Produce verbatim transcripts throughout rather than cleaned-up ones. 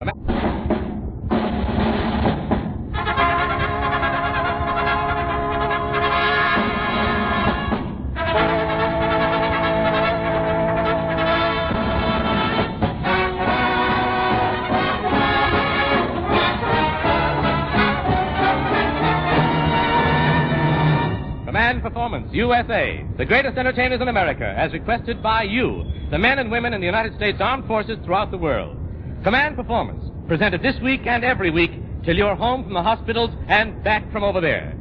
Command Performance, U S A, the greatest entertainers in America, as requested by you, the men and women in the United States Armed Forces throughout the world. Command Performance, presented this week and every week till you're home from the hospitals and back from over there.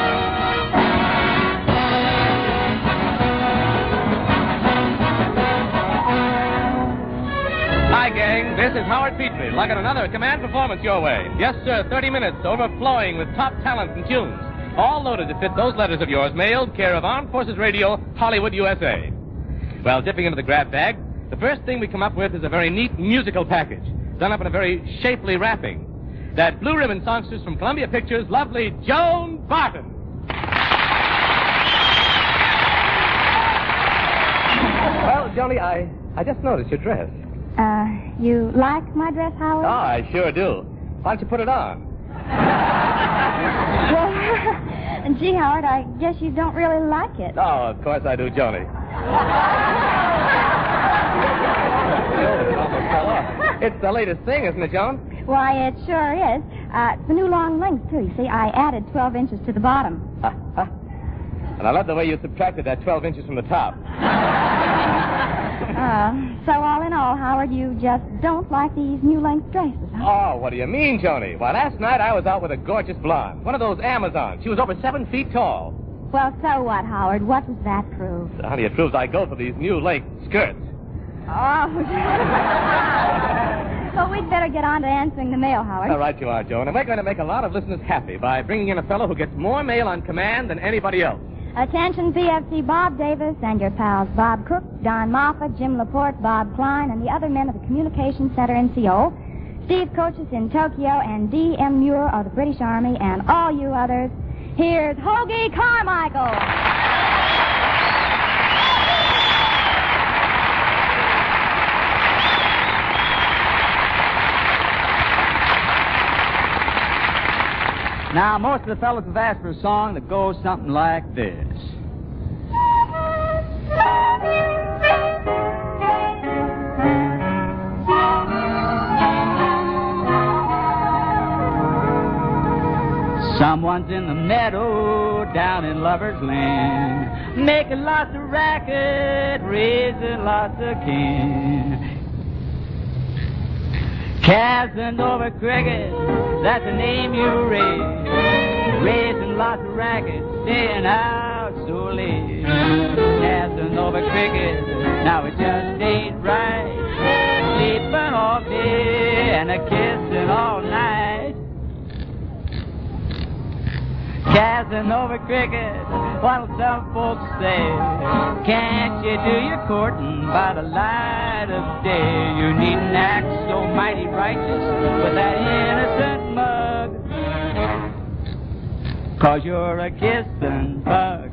Hi, gang. This is Howard Petrie, lugging another Command Performance your way. Yes, sir, thirty minutes overflowing with top talent and tunes. All loaded to fit those letters of yours, mailed care of Armed Forces Radio, Hollywood, U S A. Well, dipping into the grab bag, the first thing we come up with is a very neat musical package, done up in a very shapely wrapping. That blue ribbon songstress from Columbia Pictures, lovely Joan Barton. Well, Joni, I, I just noticed your dress. Uh, you like my dress, Howard? Oh, I sure do. Why don't you put it on? Well, gee, Howard, I guess you don't really like it. Oh, of course I do, Joni. It's the latest thing, isn't it, Joan? Why, it sure is. Uh, it's the new long length, too. You see, I added twelve inches to the bottom. Huh, huh. And I love the way you subtracted that twelve inches from the top. Uh, so all in all, Howard, you just don't like these new length dresses, huh? Oh, what do you mean, Joni? Why, last night I was out with a gorgeous blonde. One of those Amazons. She was over seven feet tall. Well, so what, Howard? What does that prove? So, honey, it proves I go for these new length skirts. Oh. Well, we'd better get on to answering the mail, Howard. All right, you are, Joan. And we're going to make a lot of listeners happy by bringing in a fellow who gets more mail on command than anybody else. Attention, P F C Bob Davis and your pals Bob Cook, Don Moffat, Jim Laporte, Bob Klein, and the other men of the Communications Center in Seoul, Steve Coaches in Tokyo, and D M. Muir of the British Army, and all you others. Here's Hoagie Carmichael. Now, most of the fellows have asked for a song that goes something like this. Someone's in the meadow down in Lover's Land, making lots of racket, raising lots of kin. Casanova Cricket, that's the name you raise, raising lots of racket, staying out so late. Casanova Cricket, now it just ain't right, sleeping all day and a kissing all night. Casanova Cricket, what'll some folks say? Can't you do your courting by the light of day? You needn't act so mighty righteous with that innocent mug, 'cause you're a kissing bug.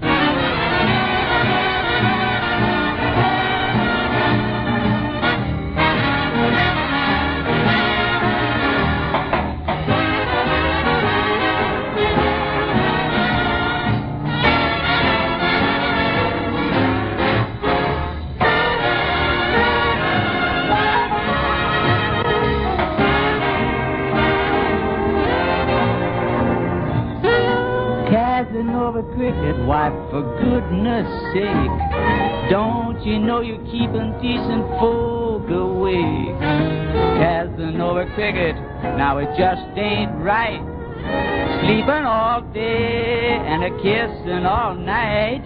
Casanova Cricket, why, for goodness sake, don't you know you're keeping decent folk awake? Casanova Cricket, now it just ain't right, sleeping all day and a kissing all night.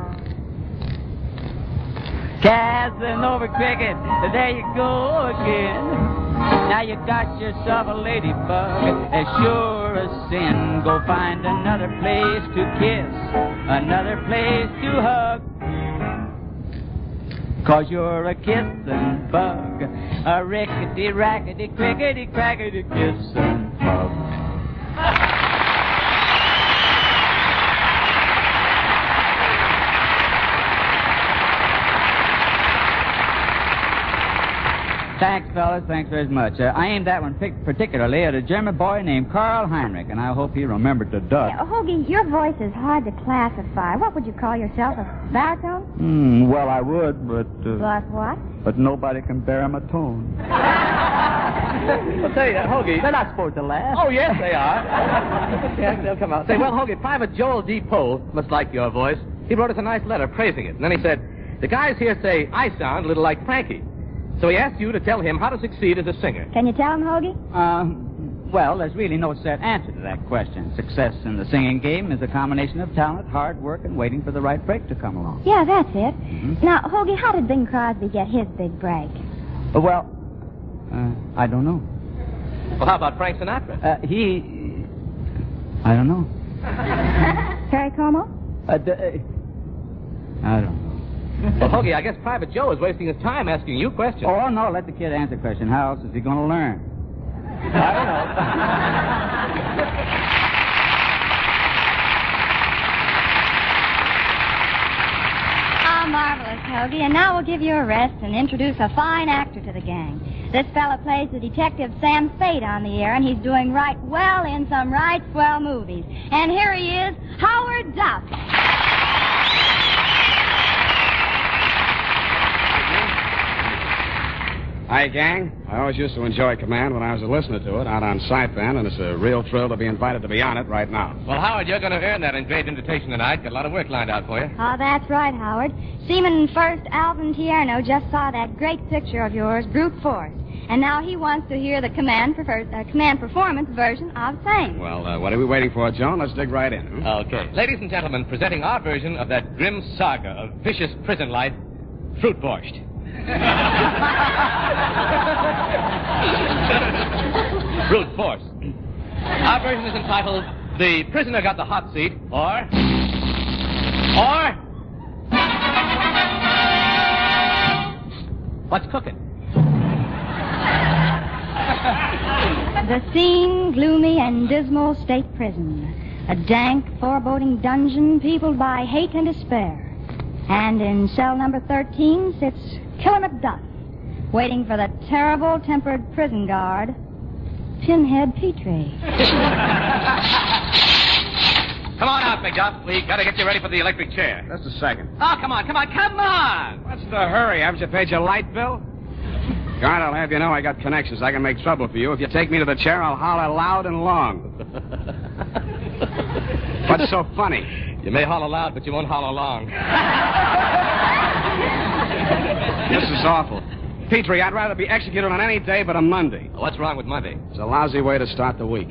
Casanova Cricket, there you go again. Now you got yourself a ladybug, as sure as sin. Go find another place to kiss, another place to hug, 'cause you're a kissing bug, a rickety, rackety, crickety, crackety kissing bug. Thanks, fellas. Thanks very much. Uh, I aimed that one pic- particularly at a German boy named Karl Heinrich, and I hope he remembered to duck. Yeah, Hoagie, your voice is hard to classify. What would you call yourself, a baritone? Hmm, well, I would, but... Uh, But what? But nobody can bear my tone. Well, say, uh, Hoagie. They're not supposed to laugh. Oh, yes, they are. Yeah, they'll come out. Say, well, Hoagie, Private Joel D. Poe must like your voice. He wrote us a nice letter praising it. And then he said, the guys here say I sound a little like Frankie. So he asked you to tell him how to succeed as a singer. Can you tell him, Hoagie? Um, well, there's really no set answer to that question. Success in the singing game is a combination of talent, hard work, and waiting for the right break to come along. Yeah, that's it. Mm-hmm. Now, Hoagie, how did Bing Crosby get his big break? Uh, well, uh, I don't know. Well, how about Frank Sinatra? Uh, he... I don't know. Perry Como? Uh, d- uh, I don't know. Well, Hoagie, I guess Private Joe is wasting his time asking you questions. Oh, no, let the kid answer the question. How else is he going to learn? I don't know. Ah, marvelous, Hoagie. And now we'll give you a rest and introduce a fine actor to the gang. This fella plays the detective Sam Spade on the air, and he's doing right well in some right swell movies. And here he is, Howard Duff. Hi, gang. I always used to enjoy Command when I was a listener to it out on Saipan, and it's a real thrill to be invited to be on it right now. Well, Howard, you're going to earn that engraved invitation tonight. Got a lot of work lined out for you. Oh, that's right, Howard. Seaman First Alvin Tierno just saw that great picture of yours, Brute Force. And now he wants to hear the command, prefer- uh, command performance version of same. Well, uh, what are we waiting for, Joan? Let's dig right in. Huh? Okay. Ladies and gentlemen, presenting our version of that grim saga of vicious prison life, Fruit Borscht. Brute Force. Our version is entitled The Prisoner Got the Hot Seat, or... Or... What's cooking? The scene, gloomy and dismal state prison. A dank, foreboding dungeon peopled by hate and despair. And in cell number thirteen sits Killer Macduff, waiting for the terrible-tempered prison guard, Pinhead Petrie. Come on out, Macduff. We gotta get you ready for the electric chair. Just a second. Oh, come on, come on, come on! What's the hurry? Haven't you paid your light bill? Guard, I'll have you know I got connections. I can make trouble for you. If you take me to the chair, I'll holler loud and long. What's so funny? You may holler loud, but you won't holler long. This is awful. Petrie, I'd rather be executed on any day but a Monday. What's wrong with Monday? It's a lousy way to start the week.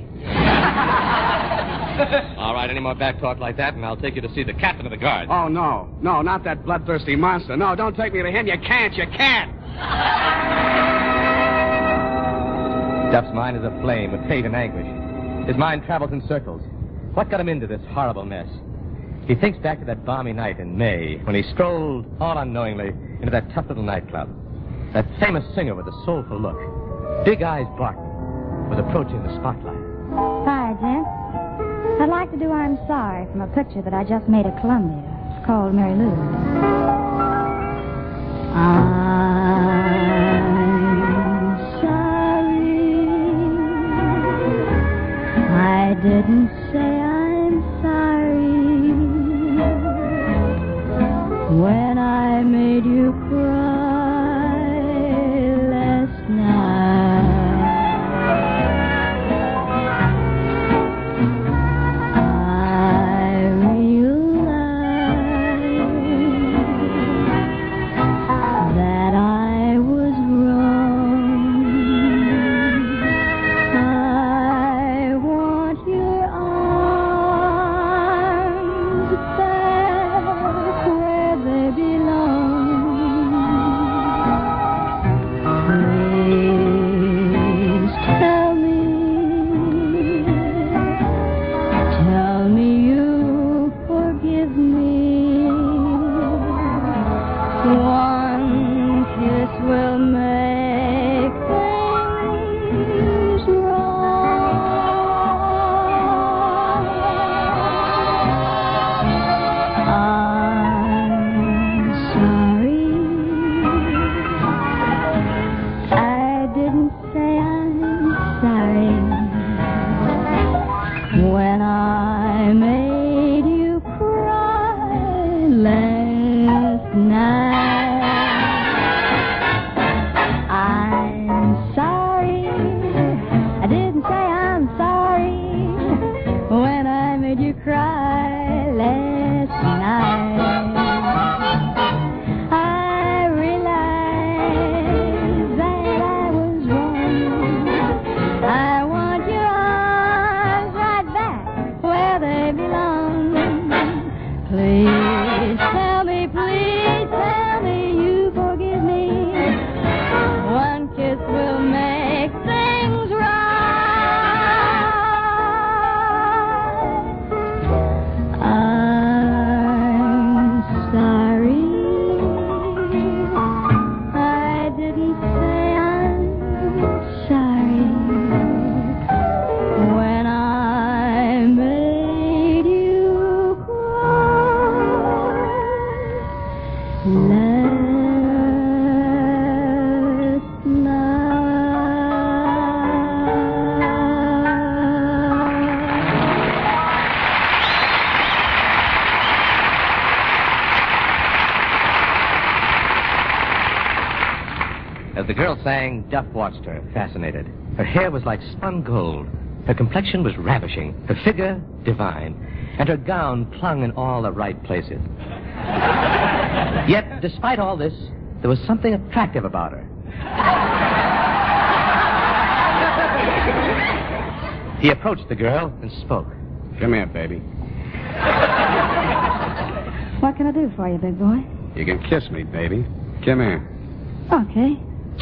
All right, any more back talk like that, and I'll take you to see the captain of the guard. Oh, no. No, not that bloodthirsty monster. No, don't take me to him. You can't. You can't. Duff's mind is aflame with hate and anguish. His mind travels in circles. What got him into this horrible mess? He thinks back to that balmy night in May when he strolled, all unknowingly, into that tough little nightclub. That famous singer with a soulful look, Big Eyes Barton, was approaching the spotlight. Hi, Jen. I'd like to do I'm Sorry from a picture that I just made at Columbia. It's called Mary Lou. I'm sorry. I didn't say I'm sorry when I made you cry last night. I realize that I was wrong. I want your arms As the girl sang, Duff watched her, fascinated. Her hair was like spun gold. Her complexion was ravishing. Her figure, divine. And her gown clung in all the right places. Yet, despite all this, there was something attractive about her. He approached the girl and spoke. Come here, baby. What can I do for you, big boy? You can kiss me, baby. Come here. Okay.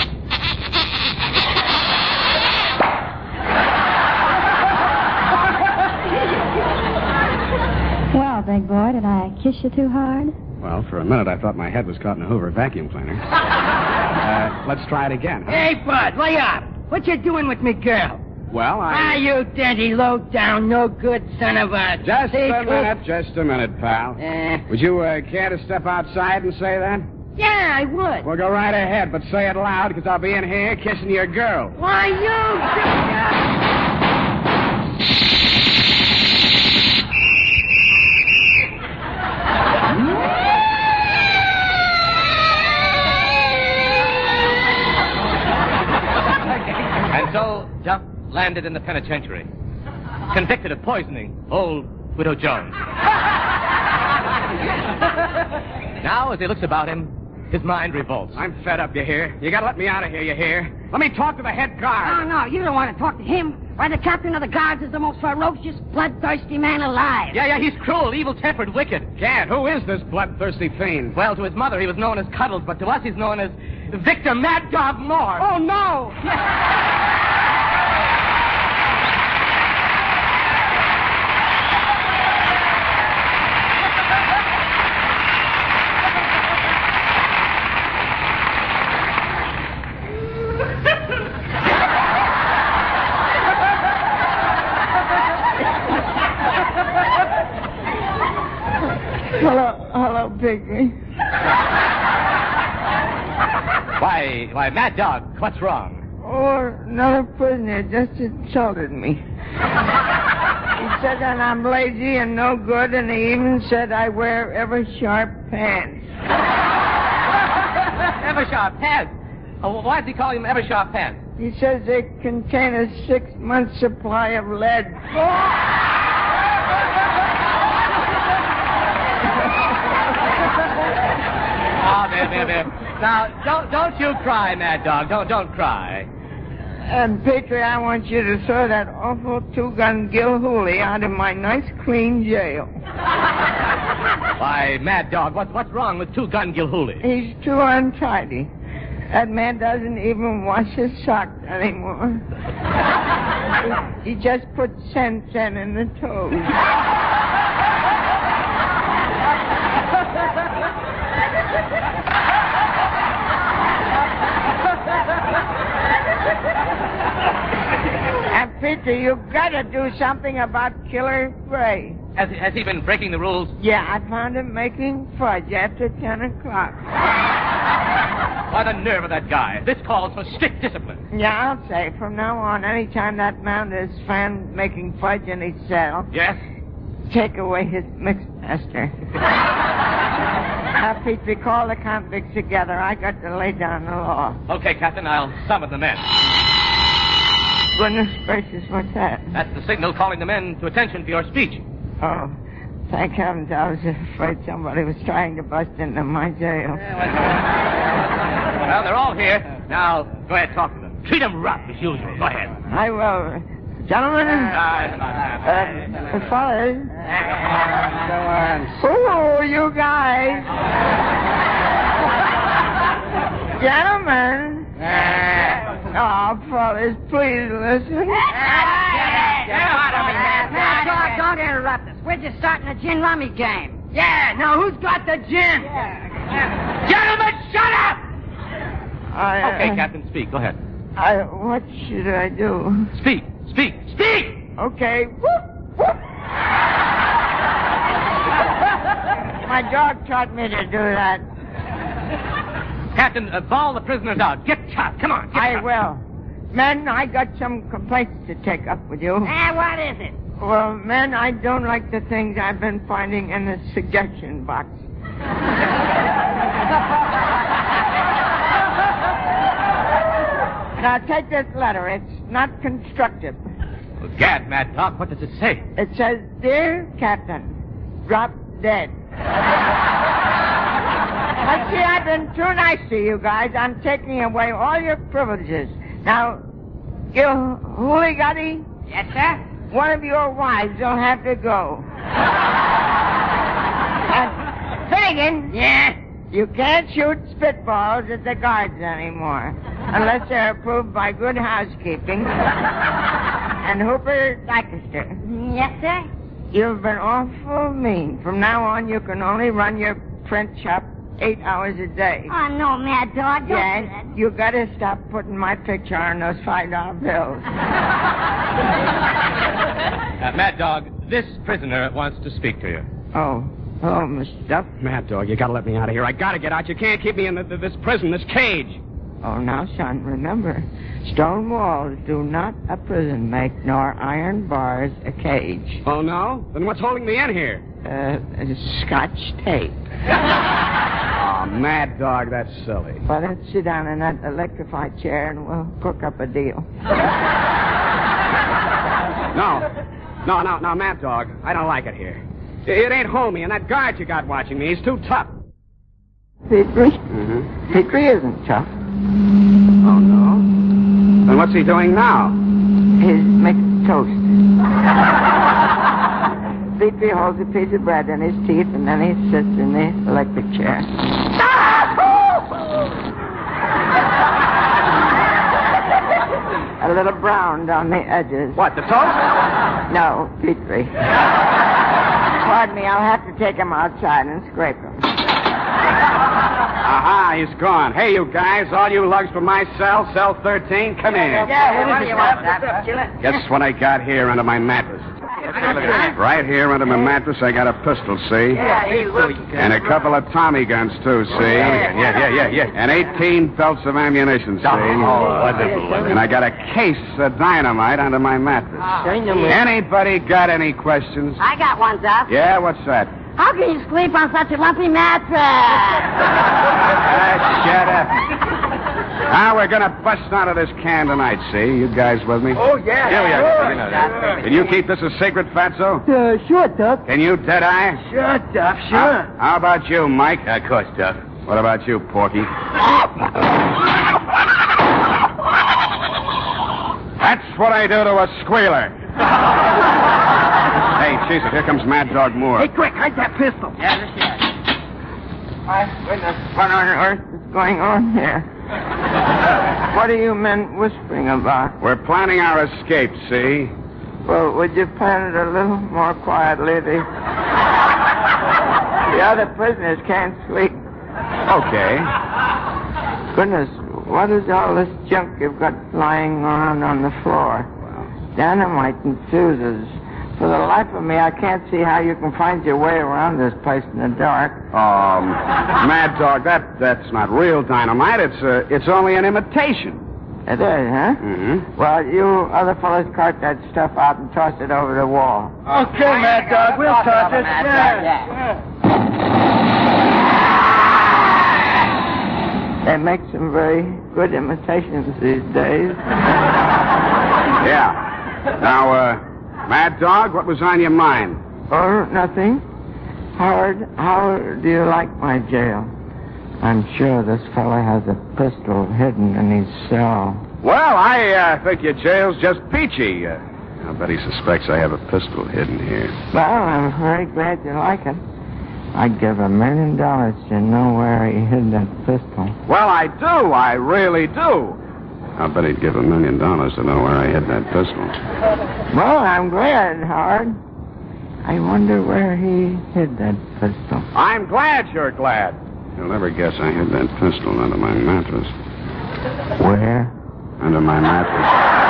Well, big boy, did I kiss you too hard? Well, for a minute I thought my head was caught in a Hoover vacuum cleaner. uh, let's try it again. Huh? Hey, Bud, lay up. What you doing with me girl? Well, I... Ah, you dirty, low-down, no-good son of a... Just Hey, a cook. minute, just a minute, pal. Eh. Would you uh, care to step outside and say that? Yeah, I would. Well, go right ahead, but say it loud, because I'll be in here kissing your girl. Why, you... And so, Duff landed in the penitentiary, convicted of poisoning old Widow Jones. Now, as he looks about him, his mind revolts. I'm fed up, you hear? You gotta let me out of here, you hear? Let me talk to the head guard. Oh, no, you don't want to talk to him. Why, the captain of the guards is the most ferocious, bloodthirsty man alive. Yeah, yeah, he's cruel, evil-tempered, wicked. Gad, who is this bloodthirsty fiend? Well, to his mother, he was known as Cuddles, but to us, he's known as Victor Mad Dog Moore. Oh, no. Hello, hello, Piggy. Why, why, Mad Dog, what's wrong? Oh, another prisoner just insulted me. He said that I'm lazy and no good, and he even said I wear ever-sharp pants. Eversharp pants. Oh, why does he call him Eversharp pants? He says they contain a six-month supply of lead. Oh, there, there, there. Now, don't, don't you cry, Mad Dog. Don't, don't cry. And, Petrie, I want you to throw that awful two-gun Gilhooly out of my nice, clean jail. Why, Mad Dog, what, what's wrong with Two-Gun Gilhooly? He's too untidy. That man doesn't even wash his socks anymore. he, he just puts scent in in the toes. And, Peter, you've got to do something about Killer Gray. Has, has he been breaking the rules? Yeah, I found him making fudge after ten o'clock. By the nerve of that guy. This calls for strict discipline. Yeah, I'll say, from now on, any time that man is found making fudge in his cell, Yes? take away his mixmaster. Now, Pete, we call the convicts together. I got to lay down the law. Okay, Captain, I'll summon the men. Goodness gracious, what's that? That's the signal calling the men to attention for your speech. Oh, thank heavens, I was afraid somebody was trying to bust into my jail. Well, they're all here. Now, go ahead, talk to them. Treat them rough, as usual. Go ahead. I will. Gentlemen, uh, fellas. Oh, you guys. Gentlemen. Oh, fellas, please listen. Dog, don't interrupt us. We're just starting a gin rummy game. Yeah, now who's got the gin? Gentlemen, shut up! I, uh, Okay, Captain, speak. Go ahead. I, what should I do? Speak. Speak. Speak! Okay. Whoop, whoop. My dog taught me to do that. Captain, uh, ball the prisoners out. Get tough. Come on. Get I tough. will. Men, I got some complaints to take up with you. Eh, what is it? Well, men, I don't like the things I've been finding in the suggestion box. Now, take this letter. It's not constructive. Well, gad, Mad Dog, what does it say? It says, Dear Captain, drop dead. But see, I've been too nice to you guys. I'm taking away all your privileges. Now, you hooligati? Yes, sir? One of your wives will have to go. And Fagan? Yeah? You can't shoot spitballs at the guards anymore. Unless they're approved by good housekeeping. And Hooper Lancaster. Yes, sir? You've been awful mean. From now on, you can only run your print shop eight hours a day. Oh, no, Mad Dog. Don't Yes, do that. you gotta stop putting my picture on those five dollar bills. Uh, Mad Dog, this prisoner wants to speak to you. Oh, oh, Mister Duff. Mad Dog, you gotta let me out of here. I gotta get out. You can't keep me in the, the, this prison, this cage. Oh, now, son, remember, stone walls do not a prison make, nor iron bars a cage. Oh, no? Then what's holding me in here? Uh, Scotch tape. Oh, Mad Dog, that's silly. Well, let's sit down in that electrified chair and we'll cook up a deal. No. No, no, no, Mad Dog, I don't like it here. It ain't homey, and that guard you got watching me, he's too tough. Petrie? Mm-hmm. Petrie isn't tough. Oh, no? Then what's he doing now? He's making toast. Petrie holds a piece of bread in his teeth, and then he sits in the electric chair. A little browned on the edges. What, the toast? No, Petrie. Pardon me, I'll have to take him outside and scrape him. Aha, he's gone. Hey, you guys, all you lugs from my cell, cell thirteen, come in. Yeah, what do you want? Guess what I got here under my mattress? Right here under my mattress, I got a pistol, see? Yeah, he looks. And a couple of Tommy guns, too, see? Yeah, yeah, yeah, yeah. And eighteen belts of ammunition, see? Oh, wonderful. And I got a case of dynamite under my mattress. Anybody got any questions? I got one, Duff. Yeah, what's that? How can you sleep on such a lumpy mattress? Ah, shut up. Now we're gonna bust out of this can tonight, see? You guys with me? Oh, yeah. Yeah, yeah, sure. yeah. Can you keep this a secret, Fatso? Uh, sure, Duff. Can you, Deadeye? Sure, Duff, How, how about you, Mike? Of course, Duff. What about you, Porky? That's what I do to a squealer. Hey, Jesus, here comes Mad Dog Moore. Hey, quick, hide that pistol. Yeah, this is. My goodness, what on earth is going on here? What are you men whispering about? We're planning our escape, see? Well, would you plan it a little more quietly? The, the other prisoners can't sleep. Okay. Goodness, what is all this junk you've got lying around on the floor? Dynamite and fuses. For the life of me, I can't see how you can find your way around this place in the dark. Um, Mad Dog, that that's not real dynamite. It's uh, it's only an imitation. It is, huh? Mm-hmm. Well, you other fellas cart that stuff out and toss it over the wall. Okay, Mad Dog, we'll toss it. Yeah. They make some very good imitations these days. Yeah. Now, uh, Mad Dog, what was on your mind? Oh, nothing. Howard, how do you like my jail? I'm sure this fellow has a pistol hidden in his cell. Well, I uh, think your jail's just peachy. Uh, I bet he suspects I have a pistol hidden here. Well, I'm very glad you like it. I'd give a million dollars to know where he hid that pistol. Well, I do. I really do. I bet he'd give a million dollars to know where I hid that pistol. Well, I'm glad, Howard. I wonder where he hid that pistol. I'm glad you're glad. You'll never guess I hid that pistol under my mattress. Where? Under my mattress.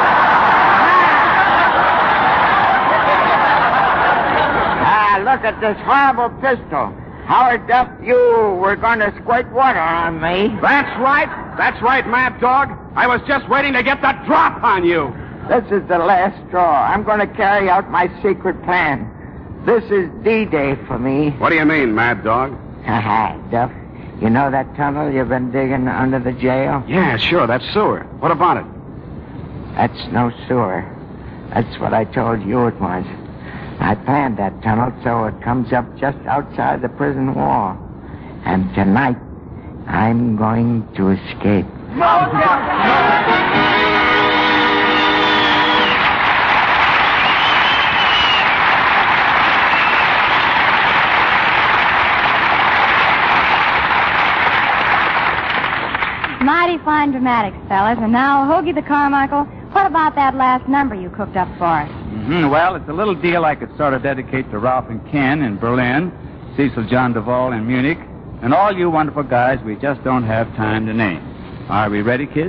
Ah, look at this horrible pistol. Howard Duff, you were going to squirt water on me. That's right. That's right, Mad Dog. I was just waiting to get the drop on you. This is the last straw. I'm going to carry out my secret plan. This is D-Day for me. What do you mean, Mad Dog? Haha, Duff. You know that tunnel you've been digging under the jail? Yeah, sure, that's sewer. What about it? That's no sewer. That's what I told you it was. I planned that tunnel so it comes up just outside the prison wall. And tonight, I'm going to escape. Mighty fine dramatics, fellas. And now, Hoagie the Carmichael, what about that last number you cooked up for us? Mm-hmm. Well, it's a little deal I could sort of dedicate to Ralph and Ken in Berlin, Cecil John Duvall in Munich, and all you wonderful guys we just don't have time to name. Are we ready, kids?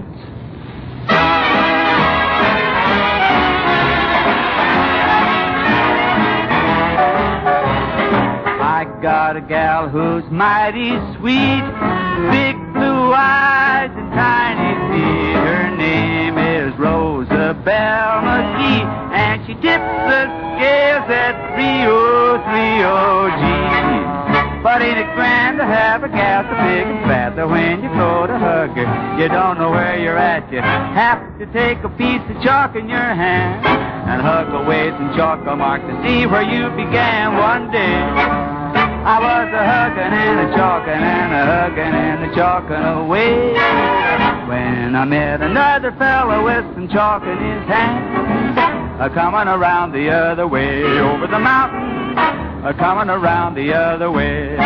I got a gal who's mighty sweet, big blue eyes and tiny feet. Her name is Rosabelle McGee, and she tips the scales at three oh three oh G. But ain't it grand to have a gal so big and fat that when you go to hug her, you don't know where you're at. You have to take a piece of chalk in your hand and hug away some chalk mark to see where you began one day. I was a hugging and a chalking and a hugging and a chalking away when I met another fellow with some chalk in his hand, a coming around the other way over the mountain, a coming around the other way.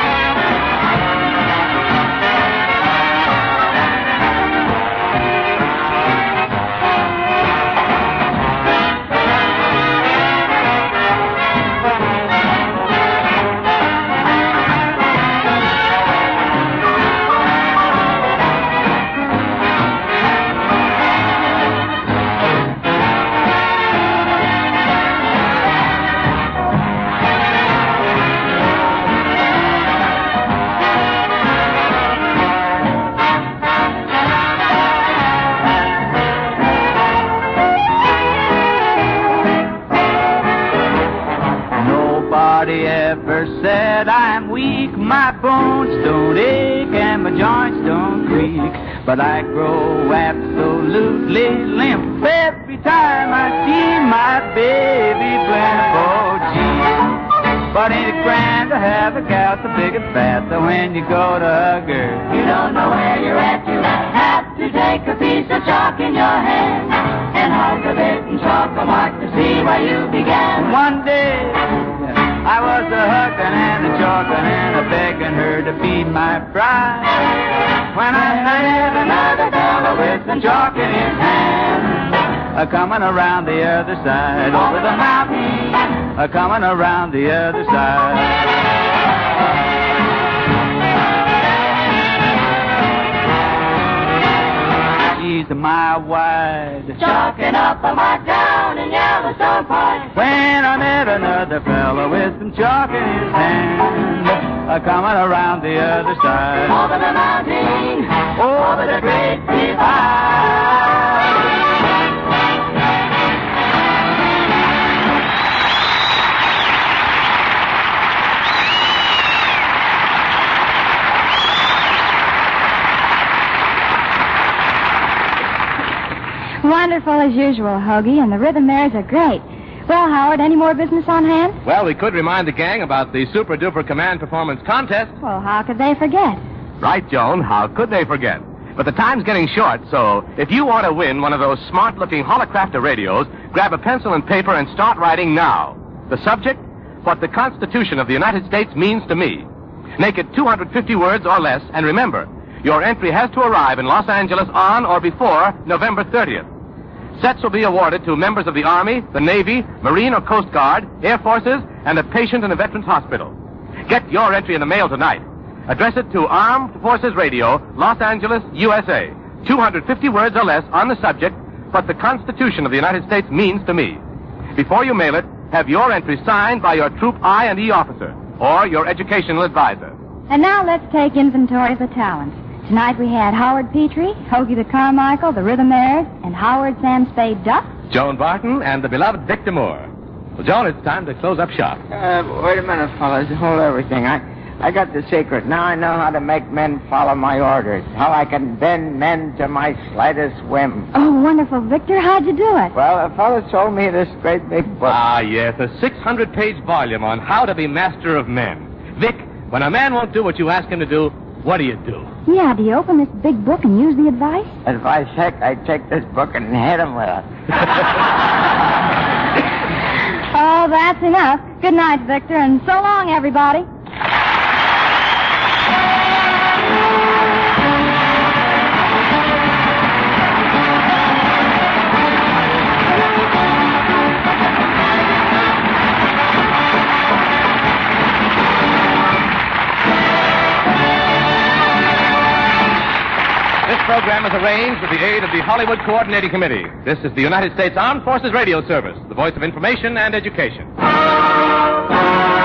Said I'm weak, my bones don't ache and my joints don't creak, but I grow absolutely limp every time I see my baby blimp. Oh, gee, but ain't it grand to have a gal so big and fat that when you go to hug her, you don't know where you're at. You have to take a piece of chalk in your hand and hug a bit and chalk a mark to see where you began. One day I was a hugging and a chalking and a begging her to be my bride when I met another fellow with some chalk in his hand, a coming around the other side over the mountain, a coming around the other side. She's a mile wide, chalking up a mark down in Yellowstone Park when I met another fellow with some chalk in his hand, a coming around the other side over the mountain, over the great divide. Wonderful as usual, Hoagie, and the rhythm mares are great. Well, Howard, any more business on hand? Well, we could remind the gang about the Super Duper Command Performance Contest. Well, how could they forget? Right, Joan, how could they forget? But the time's getting short, so if you want to win one of those smart-looking Holocrafter radios, grab a pencil and paper and start writing now. The subject? What the Constitution of the United States means to me. Make it two hundred fifty words or less, and remember, your entry has to arrive in Los Angeles on or before November thirtieth. Sets will be awarded to members of the Army, the Navy, Marine or Coast Guard, Air Forces, and a patient in a veterans hospital. Get your entry in the mail tonight. Address it to Armed Forces Radio, Los Angeles, U S A. two hundred fifty words or less on the subject, what the Constitution of the United States means to me. Before you mail it, have your entry signed by your Troop I and E officer or your educational advisor. And now let's take inventory of the talents. Tonight we had Howard Petrie, Hoagie the Carmichael, the Rhythm Mares, and Howard Sam Spade Duff, Joan Barton, and the beloved Victor Moore. Well, Joan, it's time to close up shop. Uh, wait a minute, fellas. Hold everything. I, I got the secret. Now I know how to make men follow my orders. How I can bend men to my slightest whim. Oh, wonderful, Victor. How'd you do it? Well, a fellow sold me this great big book. Ah, yes, a six hundred page volume on how to be master of men. Vic, when a man won't do what you ask him to do, what do you do? Yeah, do you open this big book and use the advice? Advice, heck, I take this book and hit him with it. Oh, that's enough. Good night, Victor, and so long, everybody. This program is arranged with the aid of the Hollywood Coordinating Committee. This is the United States Armed Forces Radio Service, the voice of information and education.